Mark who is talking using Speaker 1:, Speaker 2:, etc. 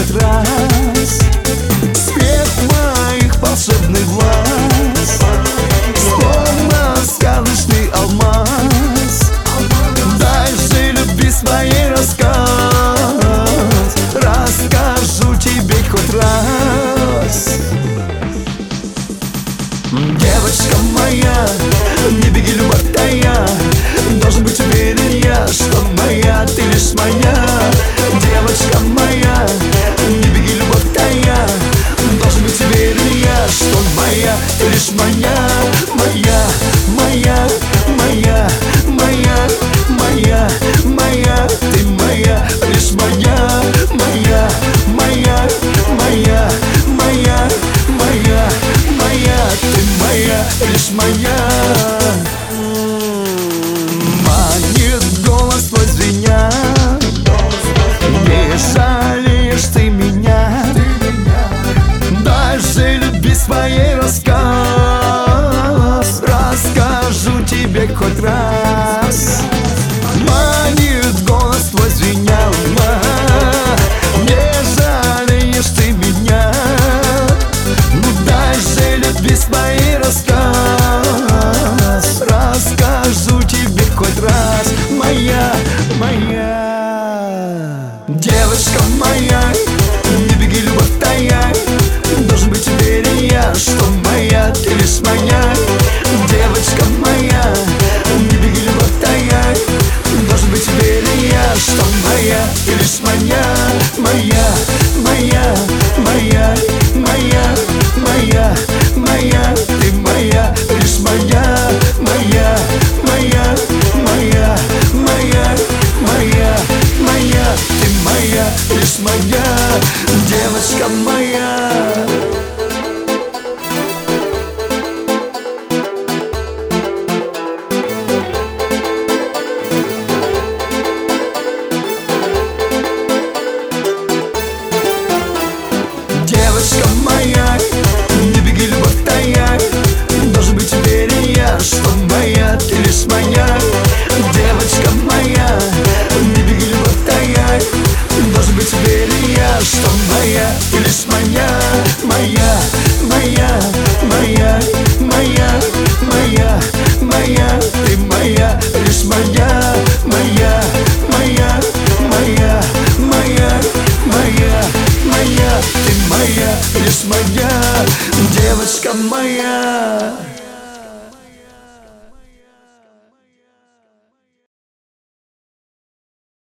Speaker 1: хоть раз. Свет моих волшебных глаз, словно сказочный алмаз. Дай же любви своей рассказ, расскажу тебе хоть раз. Девочка моя, не беги, любовь тая, должен быть уверен я, что моя, ты лишь моя. Девочка моя, не беги, любовь тая, должен быть уверен я, что моя, ты лишь моя. Моя, моя, моя, моя, моя, моя, ты моя, лишь моя. Моя, моя, моя, моя, моя, моя, ты моя, лишь моя. Манит голос твой звеня, не жалеешь ты меня. Дай же любви своей рассказ, расскажу тебе хоть раз. Манит голос твой звеня, не жалеешь ты меня. Ну дай же любви своей рассказ, расскажу тебе хоть раз. Моя, моя, девочка моя, не беги, любовь тая, должен быть уверен я, что моя, ты лишь моя. Девочка моя, не беги, любовь тая, должен быть уверен я, что моя, ты лишь моя. Моя, моя, моя, моя, моя, моя, ты моя, лишь моя. Моя, моя, моя, моя, моя, моя, ты моя, лишь моя. Девочка моя. Девочка моя, не беги, любовь тая, должен быть уверен я, что моя, ты лишь моя. Девочка моя, не беги, любовь тая, должен быть уверен я, что моя, ты лишь моя. Моя, моя, моя, моя, моя, моя, ты моя, лишь моя. Моя, моя, моя, моя, моя, моя, ты моя, лишь моя. Девочка моя.